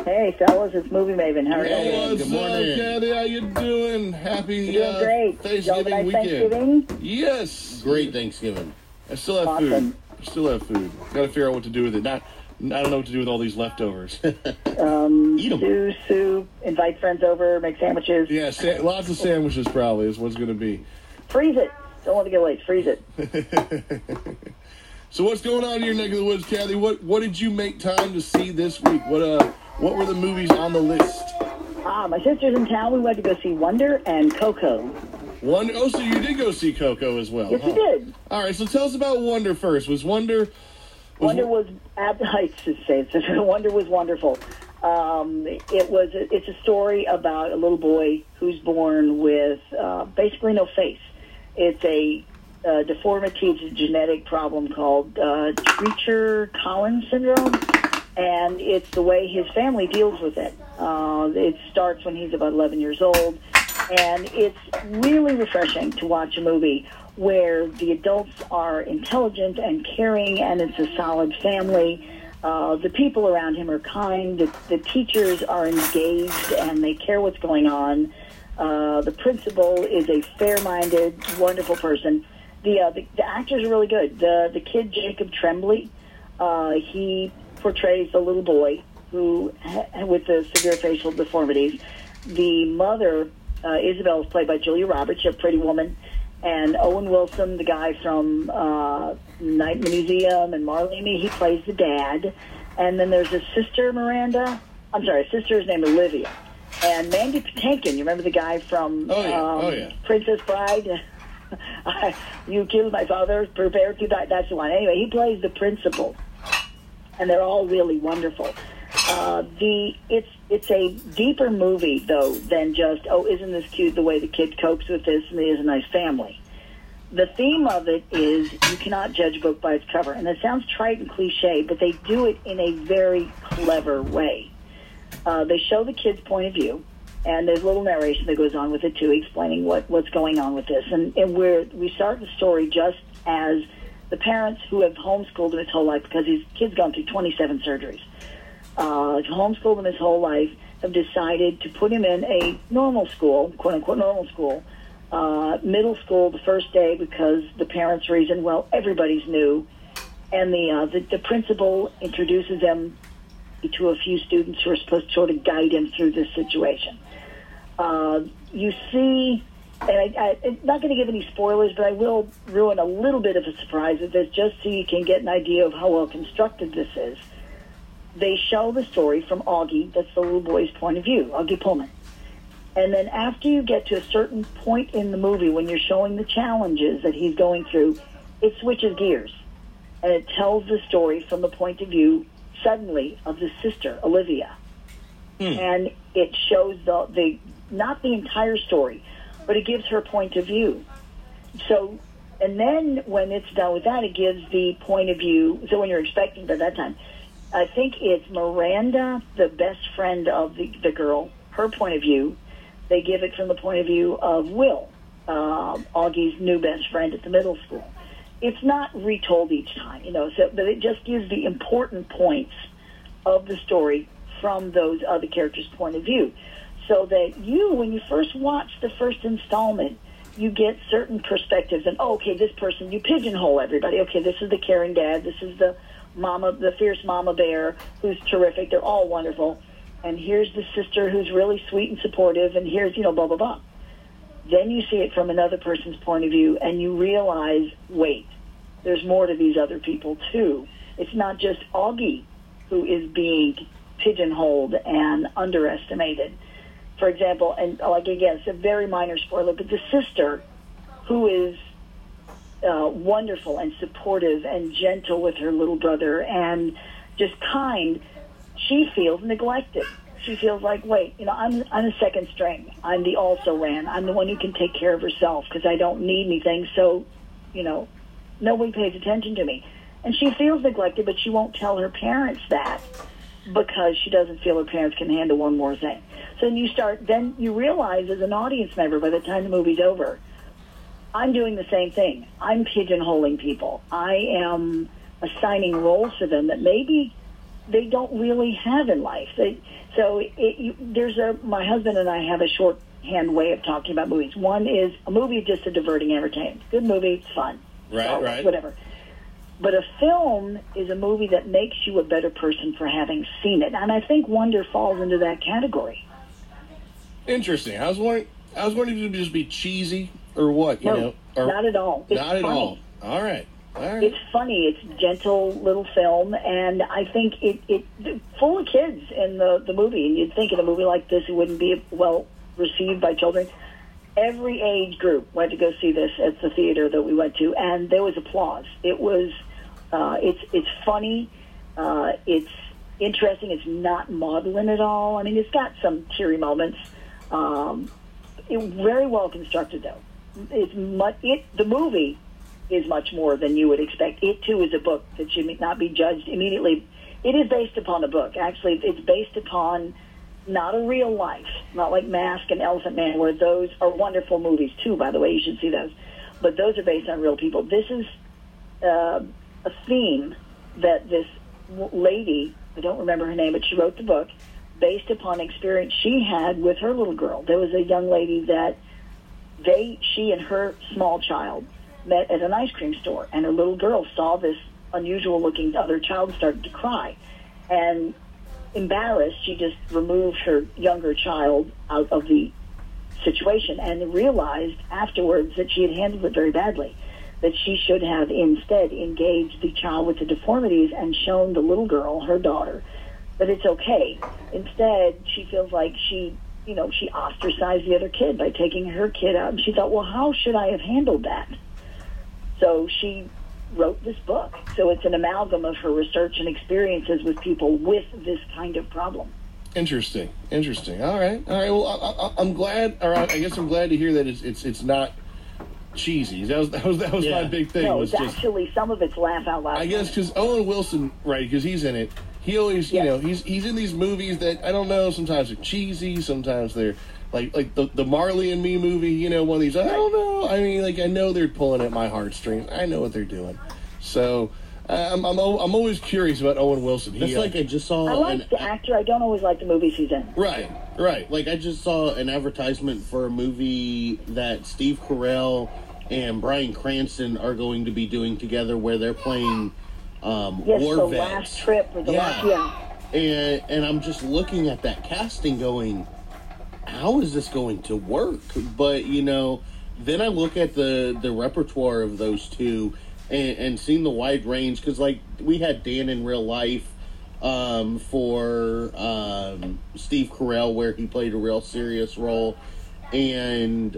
Hey, fellas, it's Movie Maven. How are you? Hey, what's Good morning. up, Kathy? How you doing? Happy Doing great. Thanksgiving Y'all weekend. Thanksgiving? Yes. Great Thanksgiving. I still have Awesome. food. I still have food. Got to figure out what to do with it. I don't know what to do with all these leftovers. Eat 'em. Do soup, invite friends over, make sandwiches. Yeah, lots of sandwiches probably is what's going to be. Freeze it. Don't want to get late. Freeze it. So what's going on in your neck of the woods, Kathy? What did you make time to see this week? What were the movies on the list? My sister's in town. We went to go see Wonder and Coco. Wonder. Oh, so you did go see Coco as well? Yes, we did. All right. So tell us about Wonder first. Wonder was Wonder was wonderful. It's a story about a little boy who's born with basically no face. It's a deformity. It's a genetic problem called Treacher-Collins syndrome, and it's the way his family deals with it. It starts when he's about 11 years old, and it's really refreshing to watch a movie where the adults are intelligent and caring, and it's a solid family. The people around him are kind. The teachers are engaged, and they care what's going on. The principal is a fair-minded, wonderful person. The actors are really good. The kid, Jacob Tremblay, he portrays a little boy who with the severe facial deformities. The mother, Isabel, is played by Julia Roberts, a Pretty Woman, and Owen Wilson, the guy from Night in the Museum and Marley and Me, he plays the dad. And then there's a sister, Miranda. I'm sorry, sister's named Olivia. And Mandy Patinkin, you remember the guy from Princess Bride? You killed my father, prepare to die. That's the one. Anyway, he plays the principal, and they're all really wonderful. It's a deeper movie though than just isn't this cute the way the kid copes with this and he has a nice family. The theme of it is you cannot judge a book by its cover, and it sounds trite and cliche, but they do it in a very clever way. They show the kid's point of view. And there's a little narration that goes on with it, too, explaining what's going on with this. And we start the story just as the parents who have homeschooled him his whole life, because his kid's gone through 27 surgeries, homeschooled him his whole life, have decided to put him in a normal school, quote-unquote normal school, middle school the first day because the parents' reason, well, everybody's new. And the principal introduces them to a few students who are supposed to sort of guide him through this situation. You see, and I'm not going to give any spoilers, but I will ruin a little bit of a surprise with this just so you can get an idea of how well constructed this is. They show the story from Augie, that's the little boy's point of view, Augie Pullman. And then after you get to a certain point in the movie when you're showing the challenges that he's going through, it switches gears. And it tells the story from the point of view, suddenly, of the sister, Olivia. And it shows the not the entire story, but it gives her point of view. So, and then when it's done with that, it gives the point of view. So when you're expecting by that time, I think it's Miranda, the best friend of the girl, her point of view. They give it from the point of view of Will, Augie's new best friend at the middle school. It's not retold each time, but it just gives the important points of the story from those other characters' point of view. So that when you first watch the first installment, you get certain perspectives and, okay, this person, you pigeonhole everybody. Okay, this is the caring dad, this is the fierce mama bear who's terrific, they're all wonderful. And here's the sister who's really sweet and supportive, and here's, blah, blah, blah. Then you see it from another person's point of view, and you realize, wait, there's more to these other people, too. It's not just Augie who is being pigeonholed and underestimated. For example, and again, it's a very minor spoiler, but the sister, who is wonderful and supportive and gentle with her little brother and just kind, she feels neglected. She feels like, wait, I'm a second string. I'm the also-ran. I'm the one who can take care of herself because I don't need anything. So, nobody pays attention to me. And she feels neglected, but she won't tell her parents that because she doesn't feel her parents can handle one more thing. So then you realize as an audience member by the time the movie's over, I'm doing the same thing. I'm pigeonholing people. I am assigning roles to them that maybe they don't really have in life. My husband and I have a shorthand way of talking about movies. One is a movie is just a diverting entertainment. Good movie, it's fun. Right. Whatever. But a film is a movie that makes you a better person for having seen it. And I think Wonder falls into that category. Interesting. I was wondering if it just be cheesy or what, No, not at all. It's not at funny. all. All right. It's funny. It's a gentle little film, and I think it full of kids in the movie. And you'd think in a movie like this, it wouldn't be well received by children. Every age group went to go see this at the theater that we went to, and there was applause. It was, it's funny, it's interesting. It's not maudlin at all. I mean, it's got some teary moments. Very well constructed, though. The movie is much more than you would expect. It, too, is a book that should not be judged immediately. It is based upon a book. Actually, it's based upon not a real life, not like Mask and Elephant Man, where those are wonderful movies, too, by the way. You should see those. But those are based on real people. This is a theme that this lady, I don't remember her name, but she wrote the book, based upon experience she had with her little girl. There was a young lady that she and her small child met at an ice cream store, and her little girl saw this unusual-looking other child and started to cry. And embarrassed, she just removed her younger child out of the situation and realized afterwards that she had handled it very badly, that she should have instead engaged the child with the deformities and shown the little girl, her daughter, that it's okay. Instead, she feels like she ostracized the other kid by taking her kid out, and she thought, well, how should I have handled that? So she wrote this book. So it's an amalgam of her research and experiences with people with this kind of problem. Interesting. All right. Well, I'm glad. All right. I guess I'm glad to hear that it's not cheesy. That was my big thing. No, it's actually some of it's laugh out loud. I guess because Owen Wilson, right? Because he's in it. He always, he's in these movies that I don't know. Sometimes they're cheesy. Sometimes they're like the Marley and Me movie. One of these. I don't know. I mean, I know they're pulling at my heartstrings. I know what they're doing. So I'm always curious about Owen Wilson. That's like I just saw. I like the actor. I don't always like the movies he's in. Right. Like I just saw an advertisement for a movie that Steve Carell and Bryan Cranston are going to be doing together, where they're playing war the vets. Last Trip or the last, And I'm just looking at that casting, going, how is this going to work? But then I look at the repertoire of those two. And seeing the wide range, because we had Dan in real life for Steve Carell, where he played a real serious role, and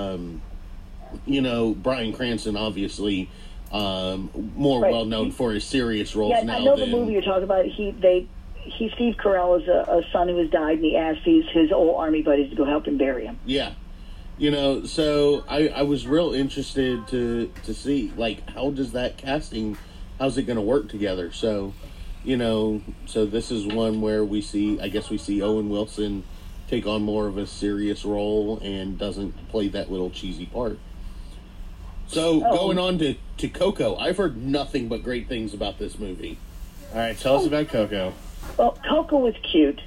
Bryan Cranston, obviously more well known for his serious roles now. I know the movie you're talking about. Steve Carell is a son who has died, and he asked his old army buddies to go help him bury him. Yeah. So I was real interested to see, how does that casting, how's it going to work together? So, so this is one where we see Owen Wilson take on more of a serious role and doesn't play that little cheesy part. So, going on to Coco, I've heard nothing but great things about this movie. All right, tell us about Coco. Well, Coco was cute.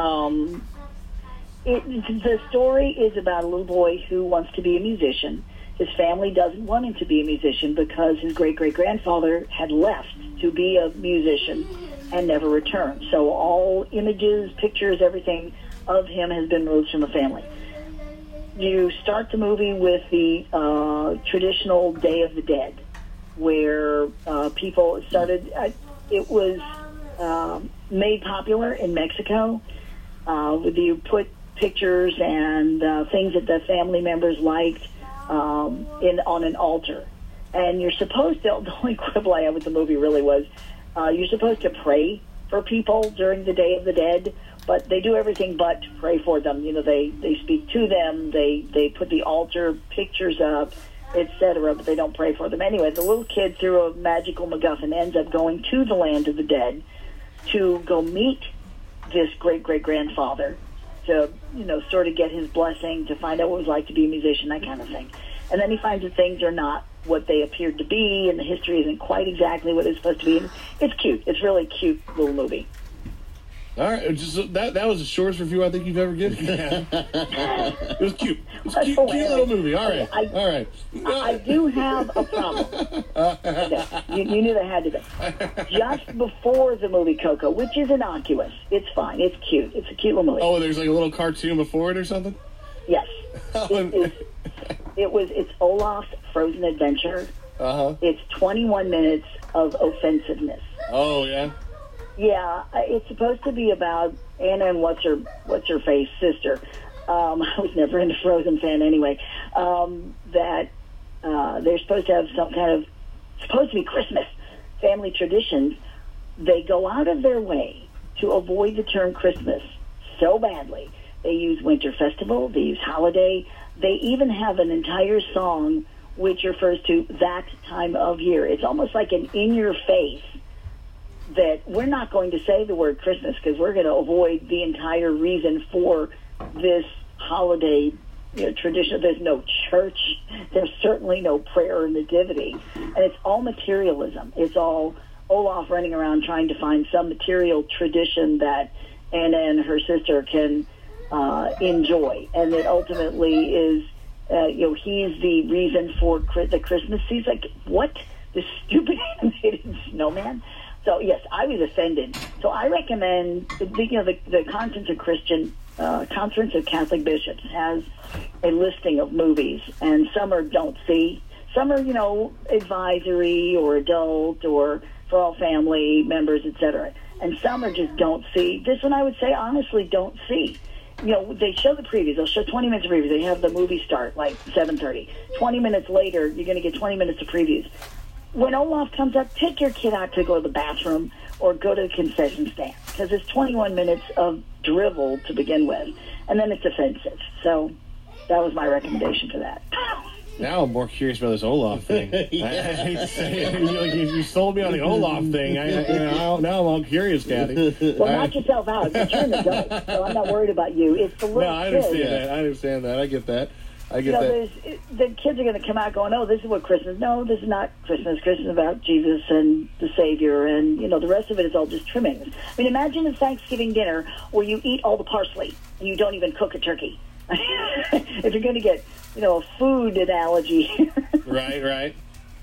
The story is about a little boy who wants to be a musician. His family doesn't want him to be a musician because his great-great-grandfather had left to be a musician and never returned. So all images, pictures, everything of him has been removed from the family. You start the movie with the traditional Day of the Dead, where people started... it was made popular in Mexico. You put pictures and things that the family members liked on an altar, and you're supposed to. The only quibble I had with the movie really was you're supposed to pray for people during the Day of the Dead, but they do everything but pray for them. They speak to them, they put the altar pictures up, etc., but they don't pray for them. Anyway, the little kid, through a magical MacGuffin, ends up going to the land of the dead to go meet this great-great-grandfather, to, sort of get his blessing, to find out what it was like to be a musician, that kind of thing. And then he finds that things are not what they appeared to be, and the history isn't quite exactly what it's supposed to be. And it's cute. It's really a cute little movie. All right, just, that was the shortest review I think you've ever given. It was cute. It was a cute little movie. All right, all right. I do have a problem. Okay. You knew there had to be. Just before the movie Coco, which is innocuous, it's fine. It's cute. It's a cute little movie. Oh, there's like a little cartoon before it or something? Yes. It's Olaf's Frozen Adventure. Uh-huh. It's 21 minutes of offensiveness. Oh, yeah? Yeah, it's supposed to be about Anna and what's her face sister. I was never into Frozen fan anyway. That they're supposed to have some kind of supposed to be Christmas family traditions. They go out of their way to avoid the term Christmas so badly. They use Winter Festival. They use holiday. They even have an entire song which refers to that time of year. It's almost like an in-your-face that we're not going to say the word Christmas because we're going to avoid the entire reason for this holiday tradition. There's no church. There's certainly no prayer or nativity. And it's all materialism. It's all Olaf running around trying to find some material tradition that Anna and her sister can enjoy. And it ultimately is, he's the reason for the Christmas season. Like, what? The stupid animated snowman? So, yes, I was offended. So I recommend, the Conference of Catholic Bishops has a listing of movies, and some are don't see. Some are, advisory or adult or for all family members, etc. And some are just don't see. This one I would say, honestly, don't see. They show the previews. They'll show 20 minutes of previews. They have the movie start, like 7:30. 20 minutes later, you're going to get 20 minutes of previews. When Olaf comes up, take your kid out to go to the bathroom or go to the concession stand because it's 21 minutes of drivel to begin with, and then it's offensive. So that was my recommendation for that. Now I'm more curious about this Olaf thing. Yeah. I hate to say it. You sold me on the Olaf thing. Now I'm all curious, Kathy. Well, knock yourself out. You're an adult, so I'm not worried about you. It's the little No, I understand kid. that. I understand that. I get that. The kids are going to come out going, oh, this is what Christmas. No, this is not Christmas. Christmas is about Jesus and the Savior, and, the rest of it is all just trimmings. I mean, imagine a Thanksgiving dinner where you eat all the parsley and you don't even cook a turkey. If you're going to get, a food analogy. Right.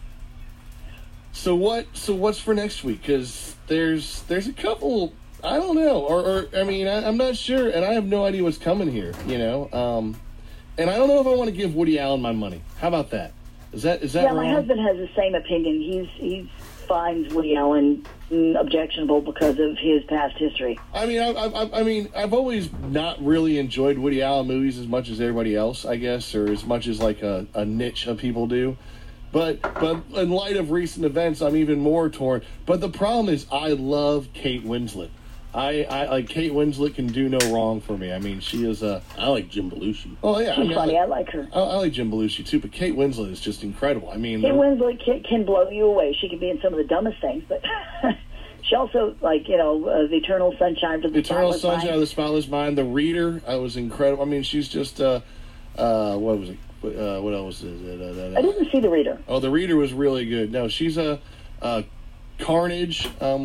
So what's for next week? Because there's a couple, I don't know, I'm not sure, and I have no idea what's coming here, and I don't know if I want to give Woody Allen my money. How about that? Is that yeah, wrong? My husband has the same opinion. He finds Woody Allen objectionable because of his past history. I mean, I've always not really enjoyed Woody Allen movies as much as everybody else, I guess, or as much as like a niche of people do. But in light of recent events, I'm even more torn. But the problem is, I love Kate Winslet. I like Kate Winslet can do no wrong for me. I mean, she is a. I like Jim Belushi. Oh yeah, She's funny. I like her. I like Jim Belushi too, but Kate Winslet is just incredible. I mean, Kate Winslet can blow you away. She can be in some of the dumbest things, but she also the Eternal Sunshine of the Spotless Sunshine of the Spotless Mind. The Reader, was incredible. I mean, she's just what was it? What else is it? I didn't see The Reader. Oh, The Reader was really good. No, she's a Carnage.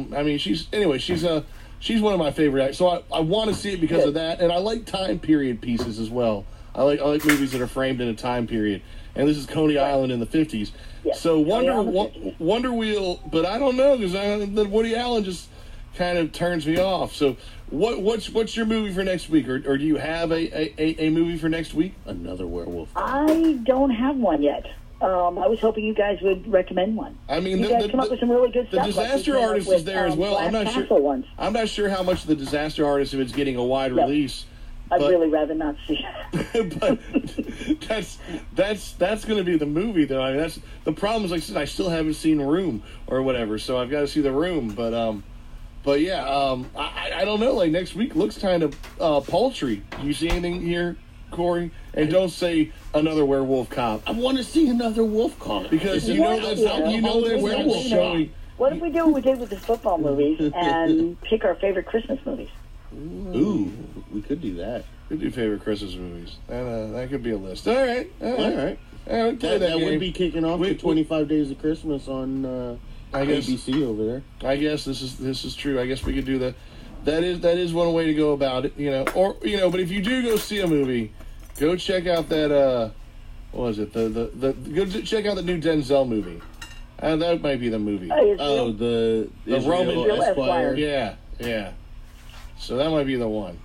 She's one of my favorite actors. So I want to see it because of that, and I like time period pieces as well. I like movies that are framed in a time period, and this is Coney Island in the 50s. Yes. So Wonder Wheel, but I don't know because the Woody Allen just kind of turns me off. So what's your movie for next week, or do you have a movie for next week? Another werewolf. I don't have one yet. I was hoping you guys would recommend one. I mean, you guys come up with some really good stuff. The Disaster Artist is there as well. I'm not sure how much the Disaster Artist, if it's getting a wide release. I'd really rather not see it. But that's going to be the movie, though. I mean, that's the problem. Is like I said, I still haven't seen Room or whatever, so I've got to see The Room. But yeah, I don't know. Like next week looks kind of paltry. Do you see anything here, Corey? And don't say another werewolf cop. I want to see another wolf cop because that's werewolf showing. What if we do what we did with the football movies and pick our favorite Christmas movies? Ooh, we could do that. We could do favorite Christmas movies. That could be a list. All right. That would be kicking off the 25 Days of Christmas on ABC over there. I guess this is true. I guess we could do that is one way to go about it, Or but if you do go see a movie, go check out that what was it? Go check out the new Denzel movie. That might be the movie. The Roman Israel Esquire. Yeah. So that might be the one.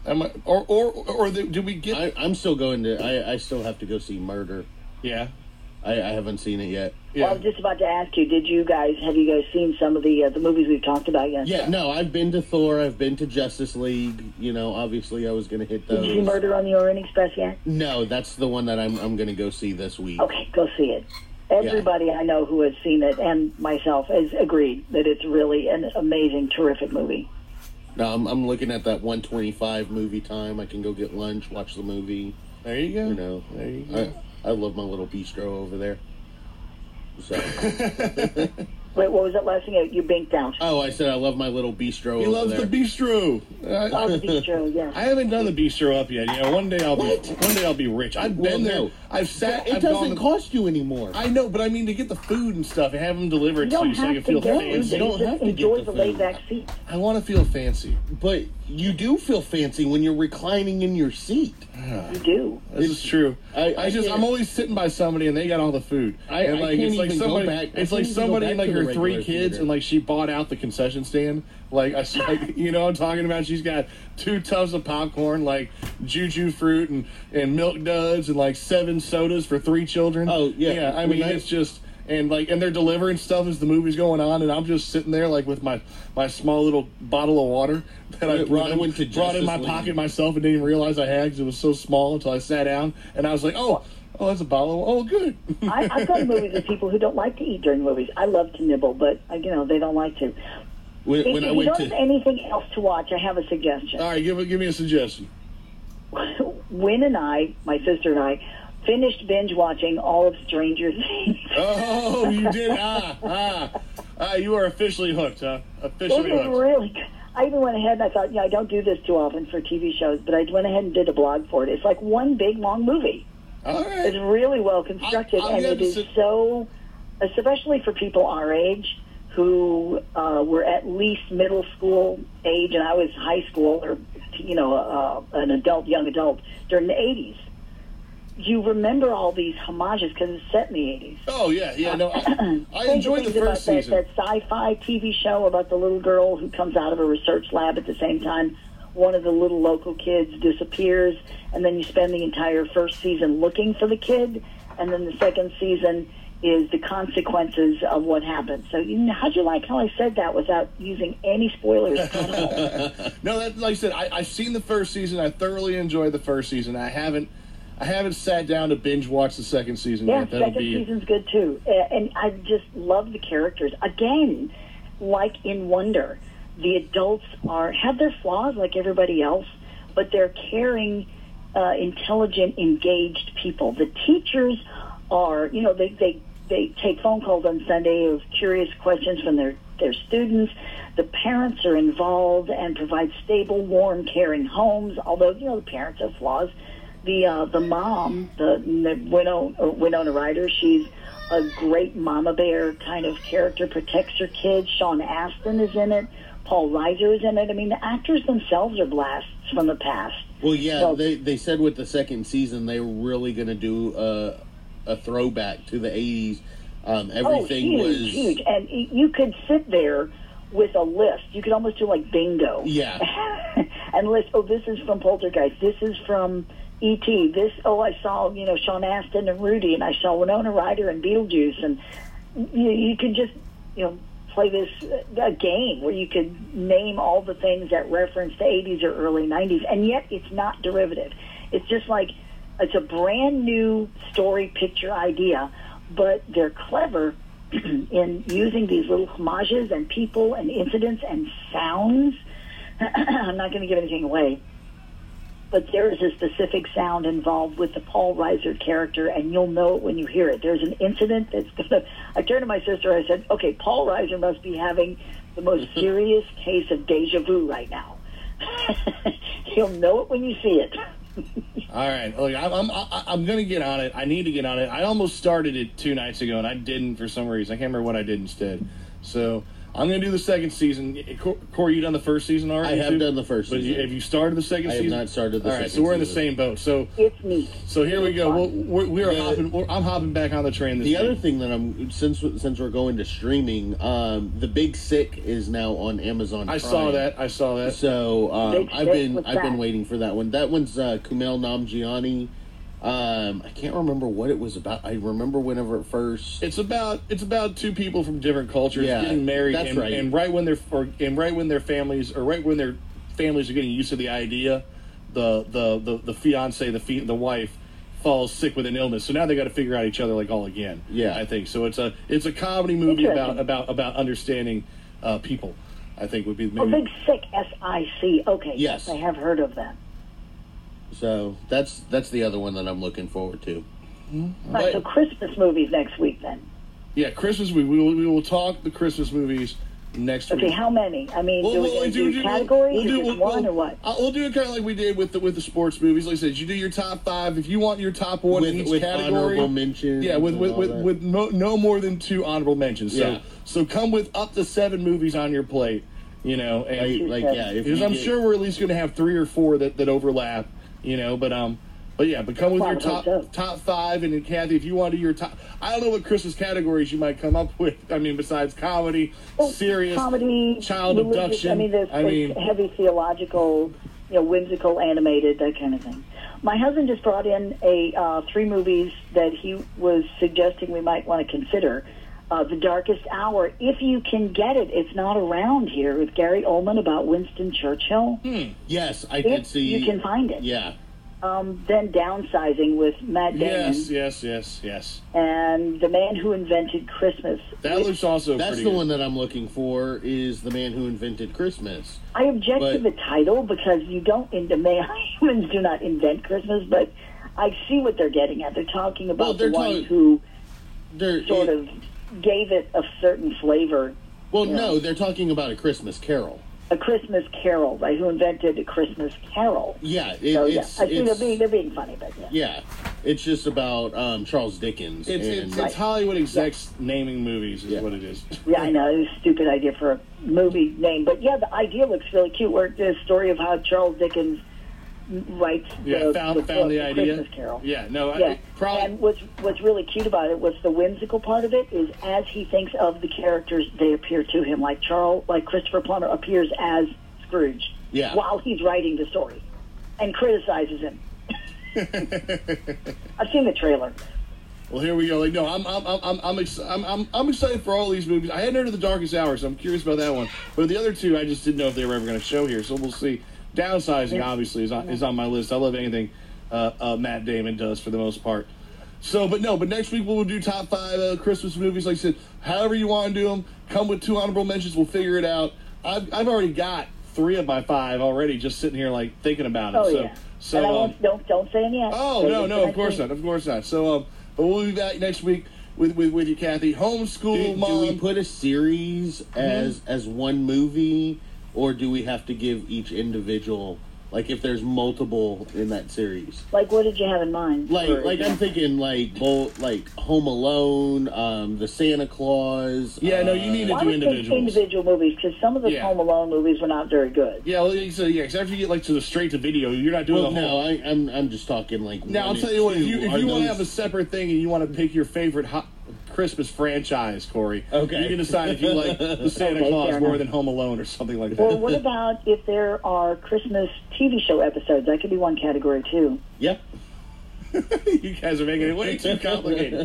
Do we get? I'm still going to. I still have to go see Murder. Yeah. I haven't seen it yet. Yeah. Well, I was just about to ask you, have you guys seen some of the movies we've talked about yet? Yeah, no, I've been to Thor, I've been to Justice League, obviously I was going to hit those. Did you see Murder on the Orient Express yet? No, that's the one that I'm going to go see this week. Okay, go see it. Everybody I know who has seen it, and myself, has agreed that it's really an amazing, terrific movie. No, I'm looking at that 125 movie time. I can go get lunch, watch the movie. There you go. There you go. I love my little bistro over there. So. Wait, what was that last thing? You binked out. Oh, I said I love my little bistro He over loves there. the bistro. Oh, the bistro, yeah. I haven't done the bistro up yet. One day I'll be rich. I've been there. No. I've sat. It I've doesn't cost you anymore. I know, but I mean to get the food and stuff and have them deliver it to you so I can feel fancy. You don't have to enjoy get the the food. laid-back seat. I want to feel fancy. But you do feel fancy when you're reclining in your seat. You do. This is true. I'm always sitting by somebody and they got all the food. I can't even go back. It's like somebody and like her 3 kids and like she bought out the concession stand. Like I'm talking about. She's got 2 tubs of popcorn, like juju fruit and milk duds and like 7 sodas for 3 children. Oh yeah. Yeah. I mean it's just. And they're delivering stuff as the movie's going on, and I'm just sitting there like with my small little bottle of water that I brought in my pocket myself and didn't even realize I had because it was so small until I sat down and I was like, oh, that's a bottle. Oh, good. I've gone to movies with people who don't like to eat during movies. I love to nibble, but they don't like to. When if I you went don't to have anything else to watch, I have a suggestion. All right, give me a suggestion. Wynn and I, my sister and I, finished binge watching all of Stranger Things. Oh, you did? You are officially hooked, huh? Officially It was hooked. really good. I even went ahead and I thought, I don't do this too often for TV shows, but I went ahead and did a blog for it. It's like one big, long movie. All right. It's really well constructed, and it is so, especially for people our age who were at least middle school age, and I was high school or, an adult, young adult, during the 80s. You remember all these homages because it's set in the 80s. Oh, yeah, no, I Think enjoyed the first season. That sci-fi TV show about the little girl who comes out of a research lab at the same time. One of the little local kids disappears, and then you spend the entire first season looking for the kid, and then the second season is the consequences of what happened. So, how'd you like how I said that without using any spoilers at all? No, like I said, I've seen the first season. I thoroughly enjoyed the first season. I haven't sat down to binge watch the second season Yeah, yet. second season's good too. And I just love the characters. Again, like in Wonder, the adults have their flaws like everybody else, but they're caring, intelligent, engaged people. The teachers are, they take phone calls on Sunday of curious questions from their students. The parents are involved and provide stable, warm, caring homes, although, the parents have flaws. The mom, the Winona Ryder, she's a great mama bear kind of character, protects her kids. Sean Astin is in it. Paul Reiser is in it. I mean, the actors themselves are blasts from the past. Well, yeah, they said with the second season they were really going to do a throwback to the 80s. Everything was huge. And you could sit there with a list. You could almost do like bingo. Yeah. And list, this is from Poltergeist. This is from E.T. This, I saw, Sean Astin and Rudy, and I saw Winona Ryder and Beetlejuice. And you could just, play this a game where you could name all the things that reference the 80s or early 90s, and yet it's not derivative. It's just like it's a brand new story picture idea, but they're clever in using these little homages and people and incidents and sounds. I'm not going to give anything away, but there is a specific sound involved with the Paul Reiser character, and you'll know it when you hear it. There's an incident that's going to... I turned to my sister, I said, okay, Paul Reiser must be having the most serious case of deja vu right now. You'll know it when you see it. All right. Look, I'm going to get on it. I need to get on it. I almost started it 2 nights ago, and I didn't for some reason. I can't remember what I did instead. So I'm going to do the second season. Corey, you done the first season already? I have done the first but season. Have you started the second I season? have not started the All right, second so we're in the season. same boat. So It's neat. So here we go. It's We're I'm hopping back on the train this The week. other thing that since we're going to streaming, The Big Sick is now on Amazon Prime. I saw that. So Big I've Sick, been what's I've been that? waiting for that one. That one's Kumail Nanjiani. I can't remember what it was about. I remember whenever it first. It's about two people from different cultures Yeah, getting married, that's and, right. and right when their families are getting used to the idea, the fiance, the wife falls sick with an illness, so now they got to figure out each other like all again. Yeah. I think so. It's a comedy movie Interesting. about understanding people. I think would be Oh, maybe. Big Sick, SIC. Okay. Yes. I have heard of that. So that's the other one that I'm looking forward to. All right, so Christmas movies next week then. Yeah, Christmas movie. We will talk the Christmas movies next week. Okay, how many? I mean, do we do categories? Is it one or what? We'll do it kind of like we did with the sports movies. Like I said, you do your top 5. If you want your top one in each with category, honorable mentions. yeah, with and all that. with no more than 2 honorable mentions. So Yeah. so come with up to 7 movies on your plate. You know, and like yeah, if because you I'm get- sure we're at least going to have 3 or 4 that overlap. You know, but yeah, but come with Well, your I hope so. top 5, and then Kathy, if you want to do your top, I don't know what Christmas categories you might come up with. I mean, besides comedy, serious, Comedy, child religious, abduction. I mean, there's heavy theological, whimsical, animated, that kind of thing. My husband just brought in 3 movies that he was suggesting we might want to consider. The Darkest Hour, if you can get it. It's not around here, with Gary Oldman about Winston Churchill. Yes, I did If see. you can find it. Yeah. Then Downsizing with Matt Damon Yes. and The Man Who Invented Christmas. That looks also That's pretty the good. one that I'm looking for. Is The Man Who Invented Christmas? I object to But- the title because you don't. Humans do not invent Christmas, but I see what they're getting at. They're talking about they're the ones talking- who They're sort of gave it a certain flavor. Well, Yeah. no, they're talking about A Christmas Carol. A Christmas Carol, right? Who invented A Christmas Carol? Yeah, So yeah, it's I see it's- they're being funny, but yeah. yeah, it's just about Charles Dickens. It's and Hollywood execs naming movies is Yeah. what it is. Yeah, I know. It was a stupid idea for a movie name. But yeah, the idea looks really cute. Where the story of how Charles Dickens writes Found book, the idea. Christmas Carol. Yeah, no, Yeah. probably. And what's really cute about it, what's the whimsical part of it, is as he thinks of the characters, they appear to him. Like Christopher Plummer appears as Scrooge Yeah. while he's writing the story and criticizes him. I've seen the trailer. Well, here we go. Like, no, I'm excited for all these movies. I hadn't heard of The Darkest Hour, so I'm curious about that one. But the other 2, I just didn't know if they were ever going to show here, so we'll see. Downsizing, obviously, is on my list. I love anything Matt Damon does for the most part. So, but next week we'll do top 5 Christmas movies. Like I said, however you want to do them, come with 2 honorable mentions. We'll figure it out. I've already got 3 of my 5 already, just sitting here like thinking about it. Oh so, yeah. so and I won't, don't say any yet. Oh, no, of course not. Of course not. So, but we'll be back next week with you, Kathy. Homeschool do mom. we put a series as one movie, or do we have to give each individual? Like if there's multiple in that series, Like, what did you have in mind? like I'm thinking like Home Alone, the Santa Claus. Yeah, no, you need to Well, I do would think individuals. individual movies, because some of the Yeah. Home Alone movies were not very good. Yeah, well, so yeah, because after you get like to the straight to video, you're not doing Well, the whole. no, I'm just talking like. Now I'll one tell and you what. If two. you Are want to those- have a separate thing and you want to pick your favorite Christmas franchise, Corey, Okay. you can decide if you like the Santa Okay, Claus fair more enough. than Home Alone or something like Or that. what about if there are Christmas TV show episodes? That could be one category, too. Yep. You guys are making it way too complicated.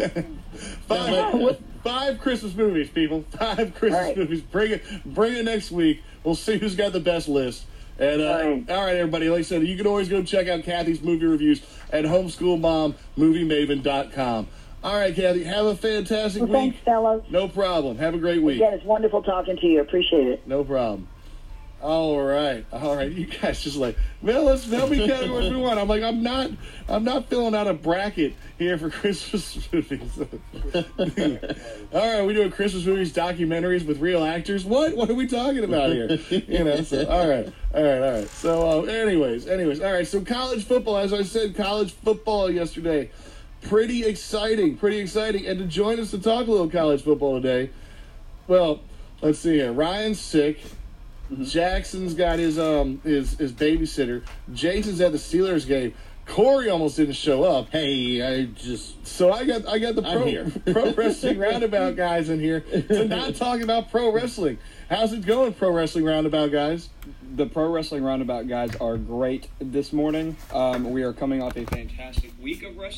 Five Christmas movies, people. 5 Christmas All right. movies. Bring it next week. We'll see who's got the best list. And all right, everybody. Like I said, you can always go check out Kathy's movie reviews at homeschoolmommoviemaven.com. All right, Kathy. Have a fantastic Well, week. thanks, fellas. No problem. Have a great week. Again, it's wonderful talking to you. Appreciate it. No problem. All right. You guys just like, well, let's help me categories we want. I'm like, I'm not filling out a bracket here for Christmas movies. All right, we doing Christmas movies, documentaries with real actors. What are we talking about here? So, all right. So, anyways, all right. So, college football, as I said, college football yesterday, pretty exciting. And to join us to talk a little college football today, well, Let's see here. Ryan's sick. Jackson's got his babysitter. Jason's at the Steelers game. Corey almost didn't show up. Hey, I got the pro wrestling roundabout guys in here to not talk about pro wrestling. How's it going, pro wrestling roundabout guys? The pro wrestling roundabout guys are great this morning. We are coming off a fantastic week of wrestling.